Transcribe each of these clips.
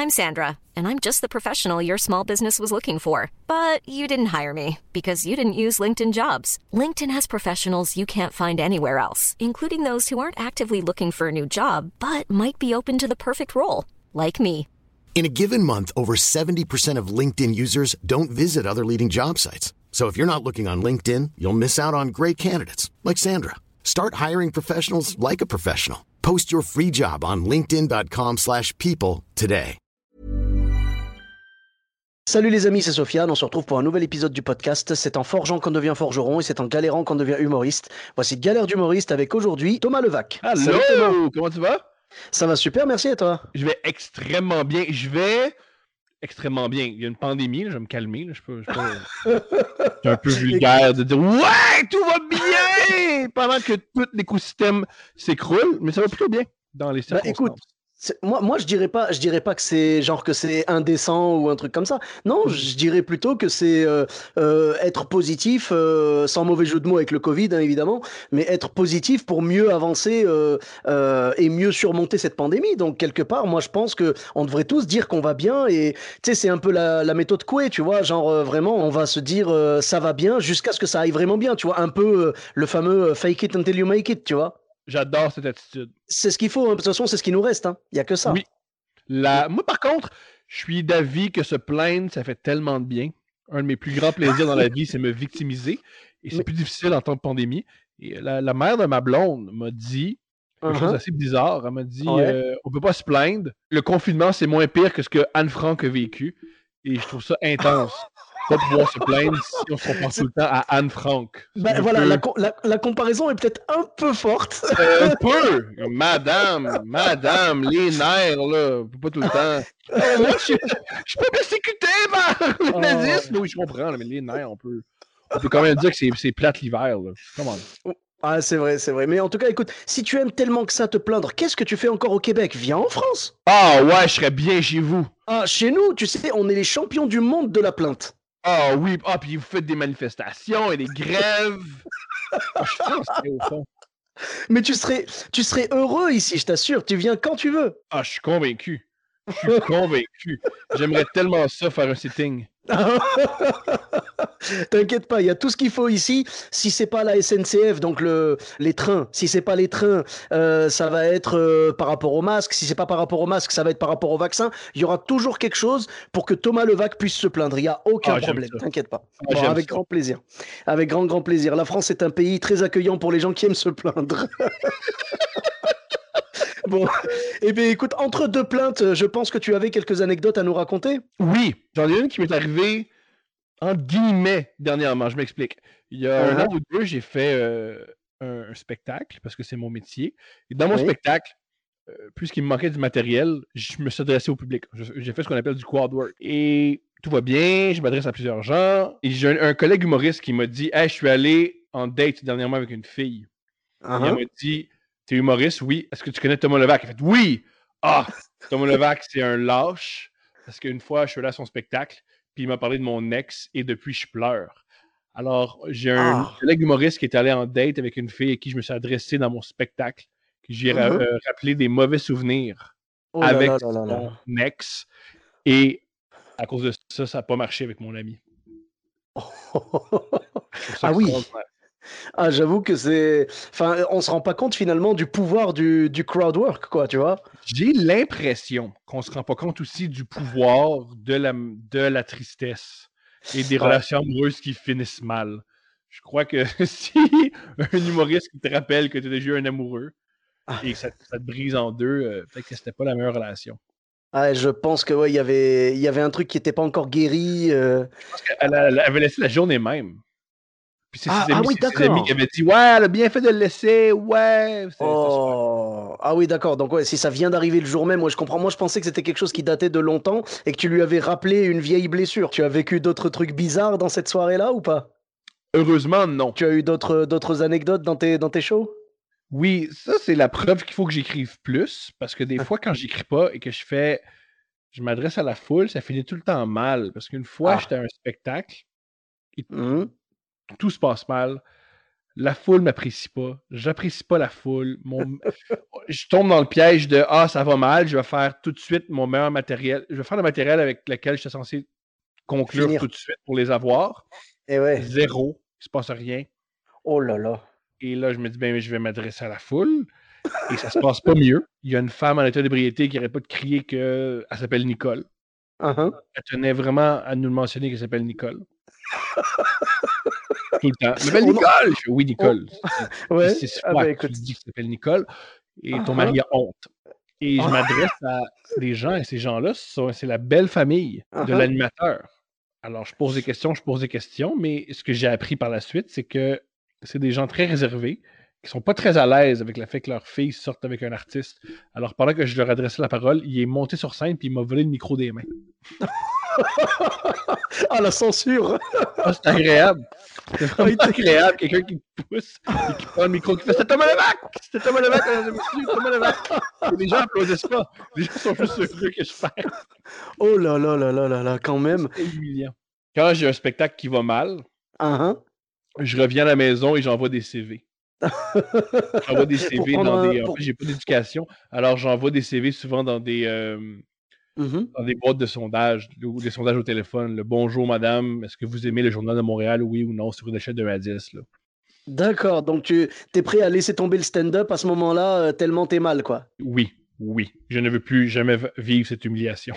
I'm Sandra, and I'm just the professional your small business was looking for. But you didn't hire me because you didn't use LinkedIn Jobs. LinkedIn has professionals you can't find anywhere else, including those who aren't actively looking for a new job, but might be open to the perfect role, like me. In a given month, over 70% of LinkedIn users don't visit other leading job sites. So if you're not looking on LinkedIn, you'll miss out on great candidates like Sandra. Start hiring professionals like a professional. Post your free job on linkedin.com/people today. Salut les amis, c'est Sofiane, on se retrouve pour un nouvel épisode du podcast. C'est en forgeant qu'on devient forgeron et c'est en galérant qu'on devient humoriste. Voici Galère d'humoriste avec aujourd'hui Thomas Levac. Allô, Salut Thomas. comment tu vas? Ça va super, merci et toi? Je vais extrêmement bien. Extrêmement bien. Il y a une pandémie, là, je vais me calmer. Là. Je suis un peu vulgaire de dire « Ouais, tout va bien! » pendant que tout l'écosystème s'écroule, mais ça va plutôt bien dans les circonstances. Écoute, moi je dirais pas que c'est genre que c'est indécent ou un truc comme ça. Non, je dirais plutôt que c'est être positif, sans mauvais jeu de mots avec le Covid, hein, évidemment, mais être positif pour mieux avancer et mieux surmonter cette pandémie. Donc quelque part, moi je pense que on devrait tous dire qu'on va bien et tu sais c'est un peu la méthode Coué, tu vois, genre vraiment on va se dire ça va bien jusqu'à ce que ça aille vraiment bien, tu vois, un peu le fameux fake it until you make it, tu vois. J'adore cette attitude. C'est ce qu'il faut, hein. De toute façon, c'est ce qui nous reste. Il n'y a que ça. Oui. Moi, par contre, je suis d'avis que se plaindre, ça fait tellement de bien. Un de mes plus grands plaisirs dans la vie, c'est me victimiser. Et c'est plus difficile en temps de pandémie. Et la mère de ma blonde m'a dit quelque chose d'assez bizarre. Elle m'a dit on ne peut pas se plaindre. Le confinement, c'est moins pire que ce que Anne Frank a vécu. Et je trouve ça intense. Pas pouvoir se plaindre si on se compare tout le temps à Anne Frank. Voilà, la comparaison est peut-être un peu forte. Un peu! Madame, les nerfs, là, pas tout le temps. Je suis pas persécuté par le nazisme! Oui, je comprends, mais les nerfs, on peut quand même dire que c'est plate l'hiver, là. Comment? Ah, c'est vrai. Mais en tout cas, écoute, si tu aimes tellement que ça te plaindre, qu'est-ce que tu fais encore au Québec? Viens en France! Ah ouais, je serais bien chez vous. Ah, chez nous, tu sais, on est les champions du monde de la plainte. Ah oui, puis vous faites des manifestations et des grèves. Je suis frustré au fond. Mais tu serais heureux ici, je t'assure. Tu viens quand tu veux. Ah, je suis convaincu. J'aimerais tellement ça faire un sitting. T'inquiète pas, il y a tout ce qu'il faut ici. Si c'est pas la SNCF, donc les trains, si c'est pas les trains, ça va être par rapport au masque. Si c'est pas par rapport au masque, ça va être par rapport au vaccin. Il y aura toujours quelque chose pour que Thomas Levac puisse se plaindre. Il y a aucun problème, t'inquiète pas. Bon, avec grand plaisir. Avec grand plaisir. La France est un pays très accueillant pour les gens qui aiment se plaindre. Bon, eh bien écoute, entre deux plaintes, je pense que tu avais quelques anecdotes à nous raconter. Oui, j'en ai une qui m'est arrivée en guillemets dernièrement, je m'explique. Il y a un an ou deux, j'ai fait un spectacle, parce que c'est mon métier. Et dans mon spectacle, puisqu'il me manquait du matériel, je me suis adressé au public. J'ai fait ce qu'on appelle du crowd work. Et tout va bien, je m'adresse à plusieurs gens. Et j'ai un collègue humoriste qui m'a dit « Hey, je suis allé en date dernièrement avec une fille. Et elle m'a dit « T'es humoriste? Oui. Est-ce que tu connais Thomas Levac? » Elle a fait « Oui! Ah! Thomas Levac, c'est un lâche. Parce qu'une fois, je suis allé à son spectacle, puis il m'a parlé de mon ex, et depuis, je pleure. » Alors, j'ai un collègue humoriste qui est allé en date avec une fille à qui je me suis adressé dans mon spectacle, que j'ai rappelé des mauvais souvenirs avec son ex. Et à cause de ça, ça n'a pas marché avec mon ami. Ah oui! Ah, j'avoue que c'est... Enfin, on se rend pas compte finalement du pouvoir du crowd work, quoi, tu vois. J'ai l'impression qu'on se rend pas compte aussi du pouvoir de la tristesse et des relations amoureuses qui finissent mal. Je crois que si un humoriste qui te rappelle que tu as déjà eu un amoureux et que ça te brise en deux, peut-être que c'était pas la meilleure relation. Ah, je pense que il y avait un truc qui était pas encore guéri. Je pense qu'elle avait laissé la journée même. Puis c'est ses amis qui avaient dit « Ouais, elle a bien fait de le laisser, ouais! » Ah oui, d'accord. Donc si ça vient d'arriver le jour même, je comprends. Moi, je pensais que c'était quelque chose qui datait de longtemps et que tu lui avais rappelé une vieille blessure. Tu as vécu d'autres trucs bizarres dans cette soirée-là ou pas? Heureusement, non. Tu as eu d'autres anecdotes dans tes shows? Oui, ça, c'est la preuve qu'il faut que j'écrive plus, parce que des fois, quand j'écris pas et que je m'adresse à la foule, ça finit tout le temps mal. Parce qu'une fois, j'étais à un spectacle, et tout se passe mal. La foule m'apprécie pas. J'apprécie pas la foule. Je tombe dans le piège de ça va mal, je vais faire tout de suite mon meilleur matériel. Je vais faire le matériel avec lequel je suis censé conclure tout de suite pour les avoir. Et ouais. Zéro. Il se passe rien. Oh là là. Et là, je me dis, je vais m'adresser à la foule. Et ça se passe pas mieux. Il y a une femme en état d'ébriété qui n'arrête pas de crier qu'elle s'appelle Nicole. Uh-huh. Elle tenait vraiment à nous le mentionner qu'elle s'appelle Nicole. Tout le temps. Mais Nicole! Je fais, oui, Nicole. Ouais. C'est quoi que tu dis que ça s'appelle Nicole et ton mari a honte. Et je m'adresse à des gens et ces gens-là, c'est la belle famille de l'animateur. Alors, je pose des questions, mais ce que j'ai appris par la suite, c'est que c'est des gens très réservés qui sont pas très à l'aise avec le fait que leur fille sorte avec un artiste. Alors, pendant que je leur adressais la parole, il est monté sur scène puis il m'a volé le micro des mains. La censure! C'est agréable. C'est vraiment agréable. Quelqu'un qui te pousse et qui prend le micro qui fait « C'est Thomas Levac! C'est Thomas Levac, monsieur Thomas Levac! » Et les gens applaudissent pas. Les gens sont juste heureux que je perds. Oh là là là là là là, quand même. C'est humiliant. Quand j'ai un spectacle qui va mal, je reviens à la maison et j'envoie des CV. J'envoie des CV dans des... En fait, j'ai pas d'éducation. Alors, j'envoie des CV souvent dans des... dans des boîtes de sondage ou des sondages au téléphone. Le bonjour madame, est-ce que vous aimez le Journal de Montréal, oui ou non, sur une échelle de 1 à 10 là. D'accord, donc tu es prêt à laisser tomber le stand-up à ce moment-là, tellement t'es mal, quoi. Oui. Je ne veux plus jamais vivre cette humiliation.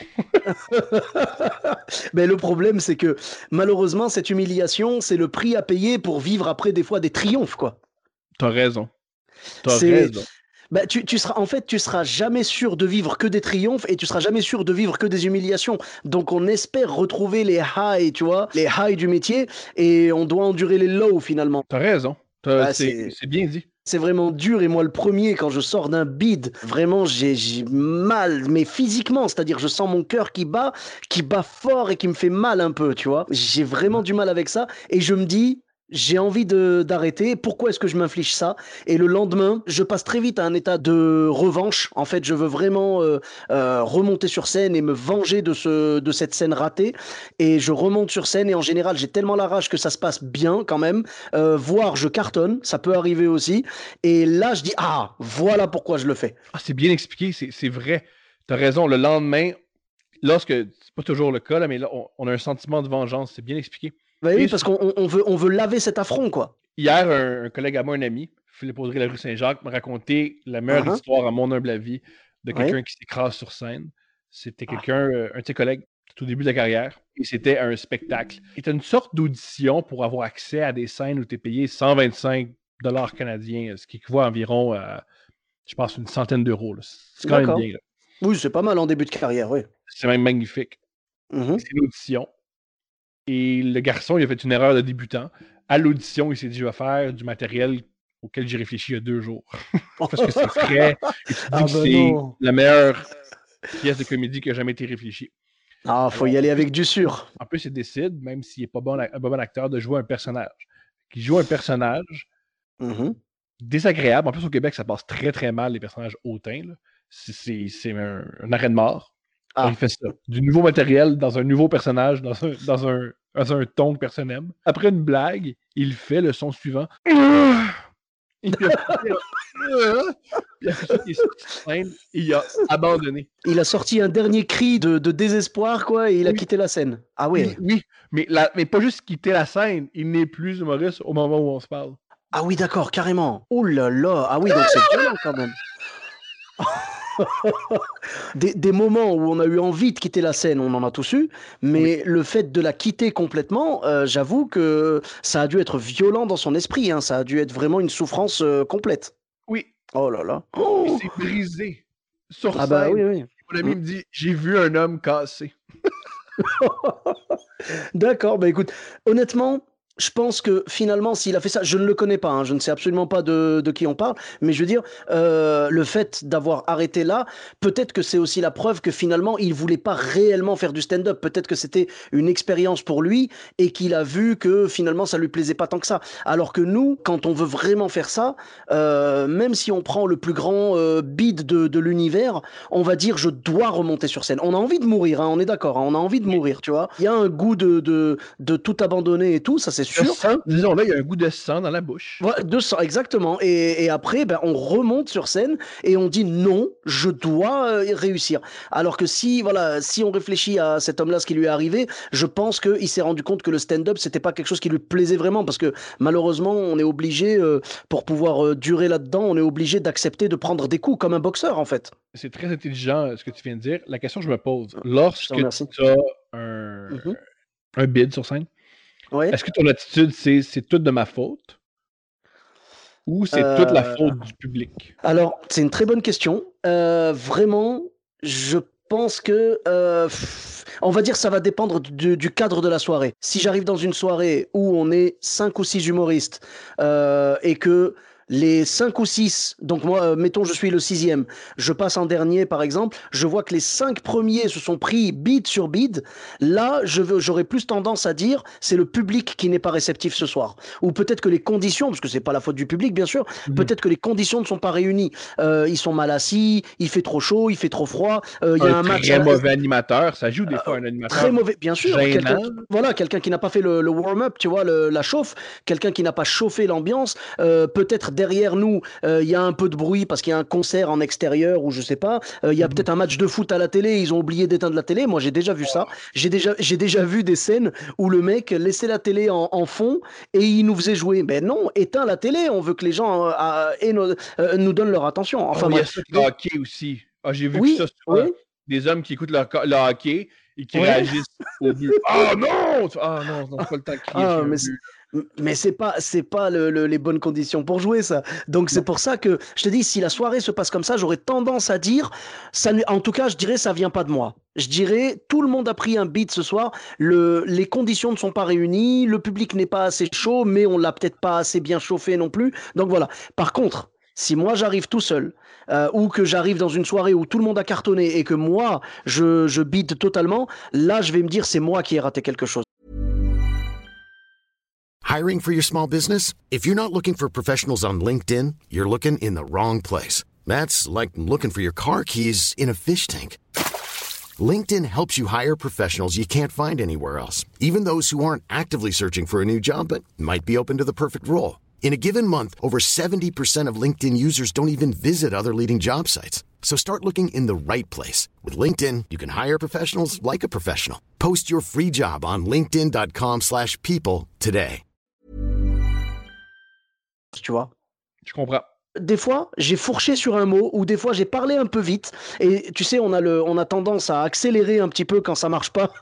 Mais le problème, c'est que malheureusement, cette humiliation, c'est le prix à payer pour vivre après des fois des triomphes, quoi. T'as raison. Raison. Bah, tu seras jamais sûr de vivre que des triomphes et tu seras jamais sûr de vivre que des humiliations. Donc on espère retrouver les highs, tu vois, les highs du métier et on doit endurer les lows finalement. T'as raison. C'est bien dit. C'est vraiment dur et moi le premier, quand je sors d'un bide, vraiment j'ai mal, mais physiquement, c'est-à-dire je sens mon cœur qui bat fort et qui me fait mal un peu, tu vois. J'ai vraiment du mal avec ça et je me dis... J'ai envie d'arrêter. Pourquoi est-ce que je m'inflige ça? Et le lendemain, je passe très vite à un état de revanche. En fait, je veux vraiment remonter sur scène et me venger de cette scène ratée. Et je remonte sur scène et en général, j'ai tellement la rage que ça se passe bien quand même. Voire je cartonne, ça peut arriver aussi. Et là, je dis, voilà pourquoi je le fais. C'est bien expliqué, c'est vrai. T'as raison, le lendemain, c'est pas toujours le cas, là, mais là, on a un sentiment de vengeance, c'est bien expliqué. Oui, parce qu'on veut laver cet affront, quoi. Hier, un collègue à moi, un ami, Philippe Audrey, la rue Saint-Jacques, m'a raconté la meilleure histoire, à mon humble avis, de quelqu'un qui s'écrase sur scène. C'était quelqu'un, un de ses collègues, tout au début de la carrière, et c'était un spectacle. C'était une sorte d'audition pour avoir accès à des scènes où tu es payé 125 $ canadiens, ce qui équivaut à environ, je pense, une centaine d'euros. C'est quand même bien. Là. Oui, c'est pas mal en début de carrière, oui. C'est même magnifique. C'est une audition. Et le garçon, il a fait une erreur de débutant. À l'audition, il s'est dit, je vais faire du matériel auquel j'ai réfléchi il y a 2 jours. Parce que c'est frais. Et tu dis que c'est la meilleure pièce de comédie qui a jamais été réfléchie. Faut y aller avec du sûr. En plus, il décide, même s'il n'est pas bon acteur, de jouer un personnage. Il joue un personnage désagréable. En plus, au Québec, ça passe très, très mal, les personnages hautains. Là. C'est un arrêt de mort. Il fait ça. Du nouveau matériel dans un nouveau personnage, dans un ton que personne n'aime. Après une blague, il fait le son suivant. Il a abandonné. Il a sorti un dernier cri de désespoir, quoi, et il a quitté la scène. Ah oui. Oui, mais pas juste quitter la scène. Il n'est plus humoriste au moment où on se parle. Ah oui, d'accord, carrément. Oh là là. Ah oui, donc c'est violent quand même. Des moments où on a eu envie de quitter la scène, on en a tous eu, mais le fait de la quitter complètement, j'avoue que ça a dû être violent dans son esprit, hein, ça a dû être vraiment une souffrance complète. Oui. Oh là là. Il s'est brisé sur scène. Bah oui. Mon ami me dit, j'ai vu un homme cassé. D'accord, bah écoute, honnêtement... Je pense que finalement, s'il a fait ça, je ne le connais pas, hein, je ne sais absolument pas de qui on parle, mais je veux dire, le fait d'avoir arrêté là, peut-être que c'est aussi la preuve que finalement, il voulait pas réellement faire du stand-up. Peut-être que c'était une expérience pour lui et qu'il a vu que finalement, ça lui plaisait pas tant que ça. Alors que nous, quand on veut vraiment faire ça, même si on prend le plus grand bide de l'univers, on va dire, je dois remonter sur scène. On a envie de mourir, hein, on est d'accord, hein, on a envie de mourir, tu vois. Il y a un goût de tout abandonner et tout, ça c'est c'est sûr. Disons là, il y a un goût de sang dans la bouche. Ouais, de sang, exactement. Et après, ben, on remonte sur scène et on dit non, je dois réussir. Alors que si on réfléchit à cet homme-là, ce qui lui est arrivé, je pense qu'il s'est rendu compte que le stand-up, c'était pas quelque chose qui lui plaisait vraiment, parce que malheureusement, on est obligé, pour pouvoir durer là-dedans, on est obligé d'accepter de prendre des coups comme un boxeur, en fait. C'est très intelligent ce que tu viens de dire. La question que je me pose, lorsque tu as un bid sur scène, est-ce que ton attitude, c'est tout de ma faute ou c'est toute la faute du public? Alors, c'est une très bonne question. Vraiment, je pense que, on va dire, ça va dépendre du cadre de la soirée. Si j'arrive dans une soirée où on est 5 ou 6 humoristes et que les 5 ou 6, donc moi, mettons, je suis le 6e, je passe en dernier, par exemple, je vois que les 5 premiers se sont pris bid sur bid, là, j'aurais plus tendance à dire, c'est le public qui n'est pas réceptif ce soir. Ou peut-être que les conditions, parce que c'est pas la faute du public, bien sûr, peut-être que les conditions ne sont pas réunies. Ils sont mal assis, il fait trop chaud, il fait trop froid, il y a un match... Très mauvais animateur, ça joue des fois un animateur. Très mauvais, bien sûr. Quelqu'un qui n'a pas fait le warm-up, tu vois, la chauffe, quelqu'un qui n'a pas chauffé l'ambiance, peut-être derrière nous, il y a un peu de bruit parce qu'il y a un concert en extérieur ou je sais pas. Il y a peut-être un match de foot à la télé, ils ont oublié d'éteindre la télé. Moi, j'ai déjà vu ça. J'ai déjà vu des scènes où le mec laissait la télé en fond et il nous faisait jouer. Mais non, éteins la télé. On veut que les gens nous donnent leur attention. Enfin, il y a ça de hockey aussi. J'ai vu ça souvent. Des hommes qui écoutent le hockey et qui réagissent au but. Non, c'est pas le temps de crier. Mais c'est pas les bonnes conditions pour jouer, ça. Donc c'est pour ça que je te dis, si la soirée se passe comme ça, j'aurais tendance à dire, en tout cas, je dirais, ça vient pas de moi. Je dirais, tout le monde a pris un beat ce soir, les conditions ne sont pas réunies, le public n'est pas assez chaud, mais on l'a peut-être pas assez bien chauffé non plus. Donc voilà. Par contre, si moi j'arrive tout seul, ou que j'arrive dans une soirée où tout le monde a cartonné et que moi je bide totalement, là je vais me dire c'est moi qui ai raté quelque chose. Hiring for your small business? If you're not looking for professionals on LinkedIn, you're looking in the wrong place. That's like looking for your car keys in a fish tank. LinkedIn helps you hire professionals you can't find anywhere else, even those who aren't actively searching for a new job but might be open to the perfect role. In a given month, over 70% of LinkedIn users don't even visit other leading job sites. So start looking in the right place. With LinkedIn, you can hire professionals like a professional. Post your free job on linkedin.com/people today. Tu vois? Je comprends. Des fois, j'ai fourché sur un mot ou des fois, j'ai parlé un peu vite. Et tu sais, on a tendance à accélérer un petit peu quand ça marche pas.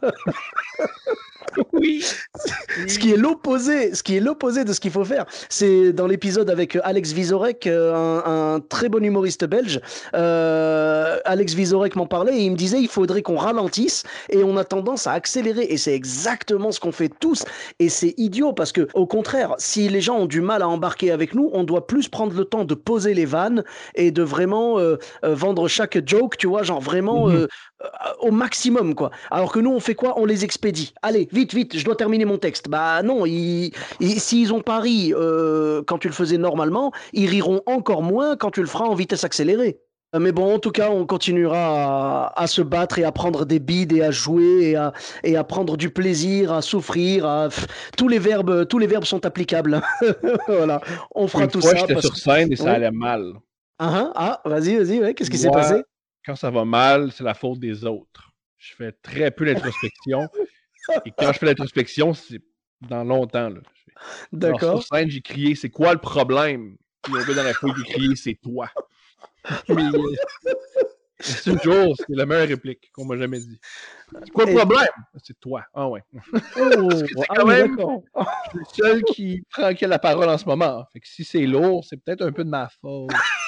Oui. Ce qui est l'opposé de ce qu'il faut faire. C'est dans l'épisode avec Alex Vizorek, un très bon humoriste belge. Alex Vizorek m'en parlait et il me disait il faudrait qu'on ralentisse et on a tendance à accélérer et c'est exactement ce qu'on fait tous et c'est idiot parce que au contraire, si les gens ont du mal à embarquer avec nous, on doit plus prendre le temps de poser les vannes et de vraiment vendre chaque joke, tu vois, genre vraiment au maximum quoi. Alors que nous on fait quoi? On les expédie. Allez, vite, je dois terminer mon texte. Bah non, s'ils ont pas ri quand tu le faisais normalement, ils riront encore moins quand tu le feras en vitesse accélérée. Mais bon, en tout cas, on continuera à se battre et à prendre des bides et à jouer et à prendre du plaisir, à souffrir. Tous les verbes sont applicables. Voilà, on fera tout ça. J'étais sur scène et ça allait mal. Vas-y, ouais. Qu'est-ce qui s'est passé? Quand ça va mal, c'est la faute des autres. Je fais très peu d'introspection. Et quand je fais l'introspection, c'est dans longtemps. Là. D'accord. Alors, sur scène, j'ai crié, c'est quoi le problème? Puis le gars dans la foule, il a crié, c'est toi. Mais c'est toujours, c'est la meilleure réplique qu'on m'a jamais dit. C'est quoi le problème? C'est toi. Ah ouais. Parce que c'est quand même, je suis le seul qui a la parole en ce moment. Fait que si c'est lourd, c'est peut-être un peu de ma faute.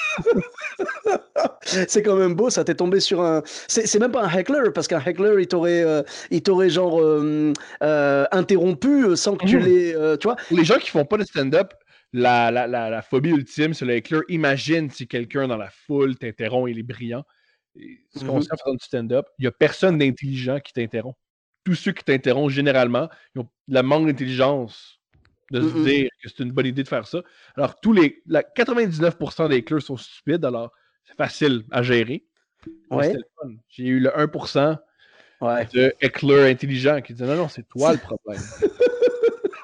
C'est quand même beau, ça t'est tombé sur un... C'est même pas un heckler, parce qu'un heckler, il t'aurait genre interrompu sans que tu l'aies... tu vois? Pour les gens qui font pas de stand-up, la phobie ultime, c'est le heckler. Imagine si quelqu'un dans la foule t'interrompt, il est brillant. Ce qu'on sait en faisant du stand-up, il n'y a personne d'intelligent qui t'interrompt. Tous ceux qui t'interrompent, généralement, ils ont la manque d'intelligence de se dire que c'est une bonne idée de faire ça. Alors, 99% des hecklers sont stupides, alors c'est facile à gérer. Ouais. C'était le fun. J'ai eu le 1% de hecklers intelligents qui disaient non, c'est toi le problème.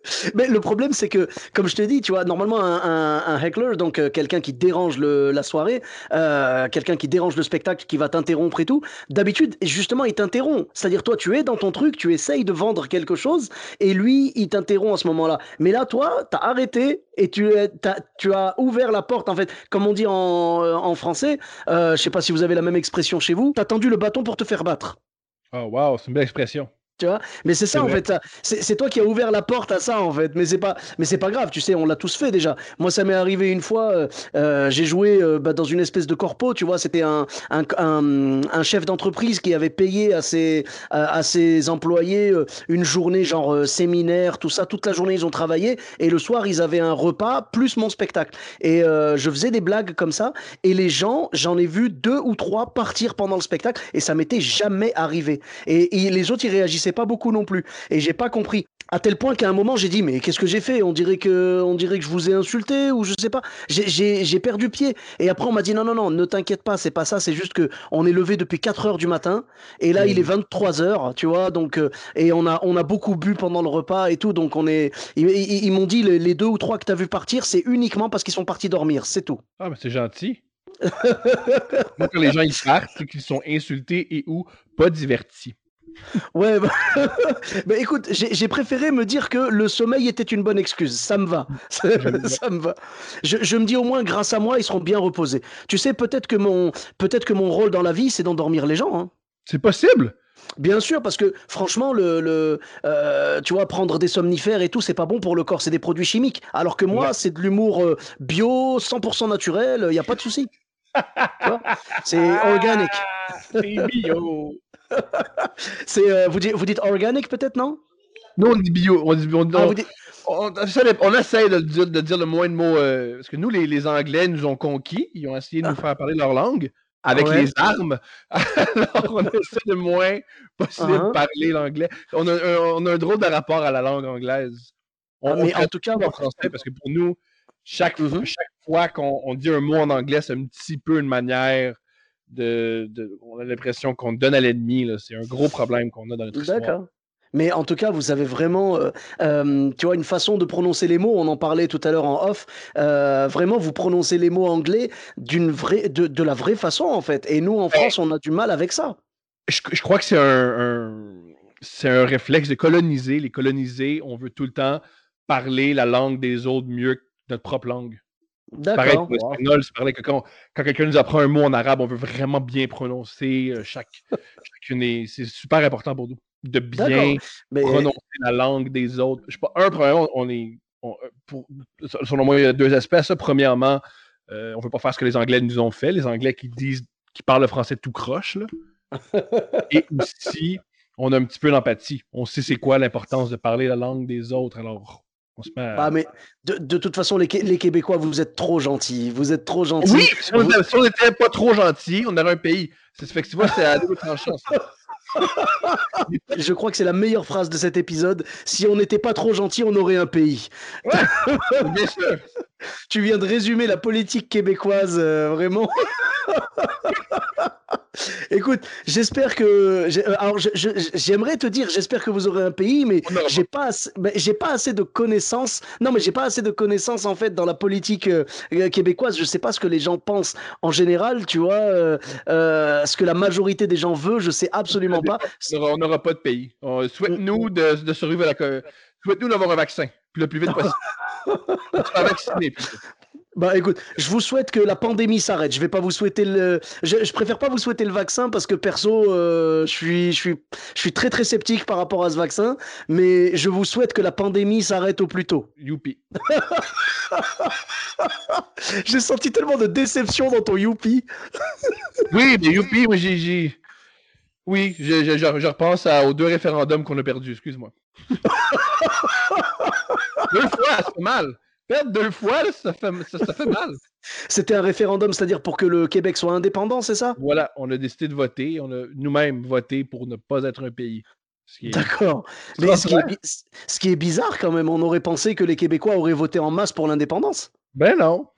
Mais le problème, c'est que, comme je te dis, tu vois, normalement, un heckler, donc quelqu'un qui dérange la soirée, quelqu'un qui dérange le spectacle, qui va t'interrompre et tout, d'habitude, justement, il t'interrompt. C'est-à-dire, toi, tu es dans ton truc, tu essayes de vendre quelque chose, et lui, il t'interrompt à ce moment-là. Mais là, toi, t'as arrêté et tu as ouvert la porte, en fait, comme on dit en français, je sais pas si vous avez la même expression chez vous, t'as tendu le bâton pour te faire battre. Oh, wow, c'est une belle expression. Tu vois, mais c'est C'est ça en vrai. fait, c'est toi qui as ouvert la porte à ça en fait, mais c'est pas grave, tu sais, on l'a tous fait déjà. Moi, ça m'est arrivé une fois, j'ai joué dans une espèce de corpo, tu vois, c'était un chef d'entreprise qui avait payé à ses employés une journée genre séminaire, tout ça, toute la journée ils ont travaillé et le soir ils avaient un repas plus mon spectacle. Et je faisais des blagues comme ça et les gens, j'en ai vu 2 ou 3 partir pendant le spectacle et ça m'était jamais arrivé. Et les autres ils réagissaient pas beaucoup non plus. Et j'ai pas compris. À tel point qu'à un moment, j'ai dit, mais qu'est-ce que j'ai fait? On dirait que je vous ai insulté ou je sais pas. J'ai perdu pied. Et après, on m'a dit, non, non, non, ne t'inquiète pas, c'est pas ça. C'est juste que on est levé depuis 4 heures du matin. Et là, il est 23 heures, tu vois. Donc, et on a beaucoup bu pendant le repas et tout. Donc, ils m'ont dit, les 2 ou 3 que t'as vu partir, c'est uniquement parce qu'ils sont partis dormir. C'est tout. Ah, mais c'est gentil. Moi, quand les gens ils partent, c'est qu'ils sont insultés et ou pas divertis. Ouais, bah, bah, écoute, j'ai préféré me dire que le sommeil était une bonne excuse. Ça me va. Ça me va. Je me dis au moins, grâce à moi, ils seront bien reposés. Tu sais, peut-être que mon rôle dans la vie, c'est d'endormir les gens. Hein. C'est possible. Bien sûr, parce que franchement, tu vois, prendre des somnifères et tout, c'est pas bon pour le corps. C'est des produits chimiques. Alors que moi, Ouais. c'est de l'humour bio, 100% naturel. Il n'y a pas de souci. Tu vois, c'est organique. C'est bio. Vous dites organic peut-être, non? Nous, on dit bio. On vous dites... on essaie de dire le moins de mots. Parce que nous, les Anglais nous ont conquis. Ils ont essayé de nous faire parler leur langue avec Ouais. les armes. Alors, on essaie le moins possible de parler l'anglais. On a un drôle de rapport à la langue anglaise. Mais en tout cas, en français parce que pour nous, chaque fois qu'on dit un mot en anglais, c'est un petit peu une manière on a l'impression qu'on donne à l'ennemi. Là. C'est un gros problème qu'on a dans notre histoire. D'accord. Mais en tout cas, vous avez vraiment, tu vois, une façon de prononcer les mots. On en parlait tout à l'heure en off. Vraiment, vous prononcez les mots anglais de la vraie façon, en fait. Et nous, en France, on a du mal avec ça. Je crois que c'est un réflexe de coloniser. Les colonisés, on veut tout le temps parler la langue des autres mieux que notre propre langue. C'est pareil pour l'espagnol, c'est pareil que quand quelqu'un nous apprend un mot en arabe, on veut vraiment bien prononcer chacune. C'est super important pour nous de bien prononcer la langue des autres. Je sais pas, premièrement, selon moi, il y a 2 aspects. Ça, premièrement, on veut pas faire ce que les Anglais nous ont fait. Les Anglais qui parlent le français tout croche, là. Et aussi, on a un petit peu d'empathie. On sait c'est quoi l'importance de parler la langue des autres. Alors, on se met à... mais de toute façon, les Québécois, vous êtes trop gentils. Vous êtes trop gentils. Oui, si on n'était pas trop gentils, on aurait un pays. Ça fait que tu vois, c'est à double tranchant. Je crois que c'est la meilleure phrase de cet épisode. Si on n'était pas trop gentil, on aurait un pays. Ouais, bien sûr. Tu viens de résumer la politique québécoise, vraiment. Écoute, j'espère que... Alors, j'aimerais te dire, j'espère que vous aurez un pays, mais j'ai pas assez de connaissances. Non, mais j'ai pas assez de connaissances, en fait, dans la politique québécoise. Je sais pas ce que les gens pensent en général, tu vois. Ce que la majorité des gens veut, je sais absolument pas. On n'aura pas de pays. Souhaite-nous de survivre à la... Souhaite-nous d'avoir un vaccin, puis le plus vite possible. On sera vacciné, plutôt. Bah écoute, je vous souhaite que la pandémie s'arrête. Je vais pas vous souhaiter je préfère pas vous souhaiter le vaccin parce que perso, je suis très très sceptique par rapport à ce vaccin, mais je vous souhaite que la pandémie s'arrête au plus tôt. Youpi. J'ai senti tellement de déception dans ton youpi. Oui, mais youpi, moi Oui, je repense aux 2 référendums qu'on a perdus, excuse-moi. 2 fois, ça fait mal. Perdre 2 fois, là, ça fait mal. C'était un référendum, c'est-à-dire pour que le Québec soit indépendant, c'est ça? Voilà, on a décidé de voter. On a nous-mêmes voté pour ne pas être un pays. D'accord. Mais ce qui est bizarre quand même, on aurait pensé que les Québécois auraient voté en masse pour l'indépendance. Ben non.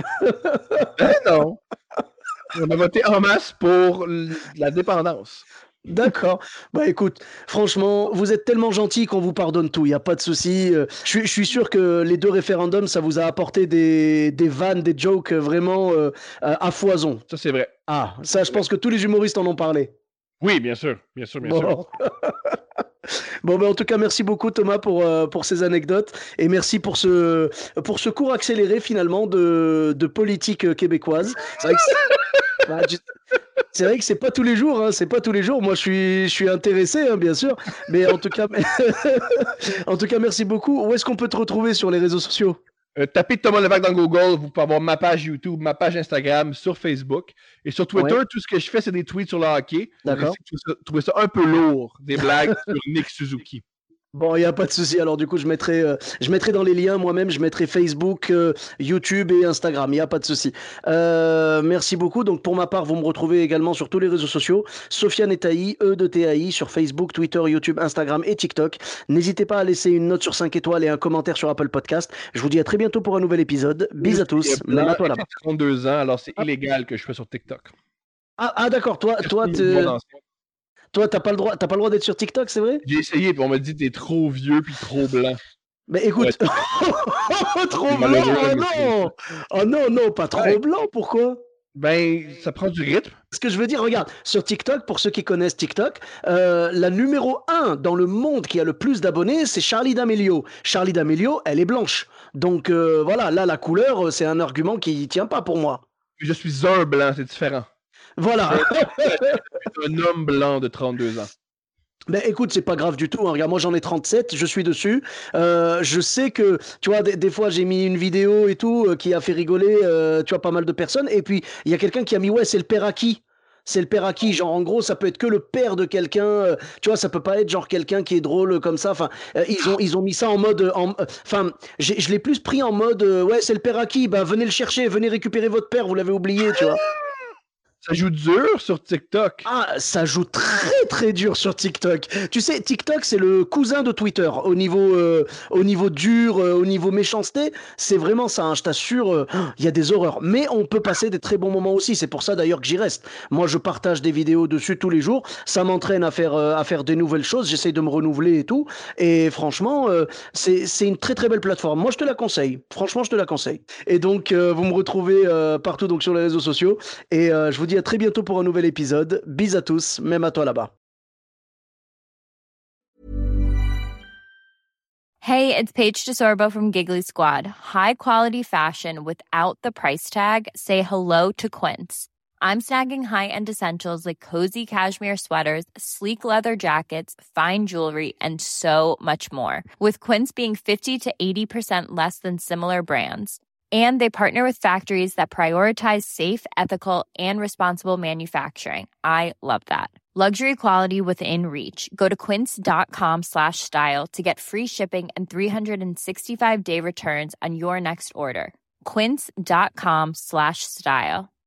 Ben non. On a voté en masse pour la dépendance. D'accord. Bah écoute, franchement, vous êtes tellement gentil qu'on vous pardonne tout, il n'y a pas de souci. Je suis sûr que les 2 référendums, ça vous a apporté des vannes, des jokes vraiment à foison. Ça, c'est vrai. Ah, ça, je pense que tous les humoristes en ont parlé. Oui, bien sûr, bien sûr, bien sûr. Bon. Bon, ben, en tout cas, merci beaucoup Thomas pour ces anecdotes et merci pour ce cours accéléré finalement de politique québécoise. C'est vrai que bah, c'est vrai que c'est pas tous les jours, hein, c'est pas tous les jours. Moi, je suis intéressé, hein, bien sûr, mais en tout cas, en tout cas, merci beaucoup. Où est-ce qu'on peut te retrouver sur les réseaux sociaux? Tapez Thomas Levac dans Google, vous pouvez avoir ma page YouTube, ma page Instagram, sur Facebook. Et sur Twitter, Ouais. Tout ce que je fais, c'est des tweets sur le hockey. D'accord. Vous trouvez ça un peu lourd, des blagues sur Nick Suzuki. Bon, il n'y a pas de souci. Alors, du coup, je mettrai dans les liens moi-même, je mettrai Facebook, YouTube et Instagram. Il n'y a pas de souci. Merci beaucoup. Donc, pour ma part, vous me retrouvez également sur tous les réseaux sociaux. Sofiane Etaï, E de TAI, sur Facebook, Twitter, YouTube, Instagram et TikTok. N'hésitez pas à laisser une note sur 5 étoiles et un commentaire sur Apple Podcast. Je vous dis à très bientôt pour un nouvel épisode. Bis à tous. Même à toi là-bas. J'ai 32 ans, alors c'est illégal que je fais sur TikTok. D'accord. Toi, t'as pas le droit d'être sur TikTok, c'est vrai? J'ai essayé, puis on m'a dit t'es trop vieux puis trop blanc. Mais écoute, trop blanc, oh non! Oh non, pas trop blanc, pourquoi? Ben, ça prend du rythme. Ce que je veux dire, regarde, sur TikTok, pour ceux qui connaissent TikTok, la numéro 1 dans le monde qui a le plus d'abonnés, c'est Charli D'Amelio. Charli D'Amelio, elle est blanche. Donc voilà, là, la couleur, c'est un argument qui tient pas pour moi. Je suis un blanc, c'est différent. Voilà. Je suis un homme blanc de 32 ans. Ben écoute, c'est pas grave du tout, hein. Regarde, moi j'en ai 37, je suis dessus. Je sais que, tu vois, des fois j'ai mis une vidéo et tout qui a fait rigoler, tu vois, pas mal de personnes. Et puis il y a quelqu'un qui a mis, ouais, c'est le père Aki. C'est le père Aki. Genre, en gros, ça peut être que le père de quelqu'un. Tu vois, ça peut pas être genre quelqu'un qui est drôle comme ça. Enfin, ils ont mis ça en mode. Enfin, je l'ai plus pris en mode, ouais, c'est le père Aki. Bah, venez le chercher, venez récupérer votre père. Vous l'avez oublié, tu vois. Ça joue dur sur TikTok. Ah, ça joue très très dur sur TikTok. Tu sais, TikTok, c'est le cousin de Twitter au niveau dur, au niveau méchanceté. C'est vraiment ça, hein, je t'assure, il y a des horreurs. Mais on peut passer des très bons moments aussi. C'est pour ça d'ailleurs que j'y reste. Moi, je partage des vidéos dessus tous les jours. Ça m'entraîne à faire des nouvelles choses. J'essaye de me renouveler et tout. Et franchement, c'est une très très belle plateforme. Moi, je te la conseille. Franchement, je te la conseille. Et donc, vous me retrouvez partout donc sur les réseaux sociaux. Et je vous dis à très bientôt pour un nouvel épisode. Bis à tous, même à toi là-bas. Hey, it's Paige DeSorbo from Giggly Squad. High quality fashion without the price tag. Say hello to Quince. I'm snagging high-end essentials like cozy cashmere sweaters, sleek leather jackets, fine jewelry, and so much more. With Quince being 50 to 80% less than similar brands. And they partner with factories that prioritize safe, ethical, and responsible manufacturing. I love that. Luxury quality within reach. Go to quince.com/style to get free shipping and 365-day returns on your next order. Quince.com/style.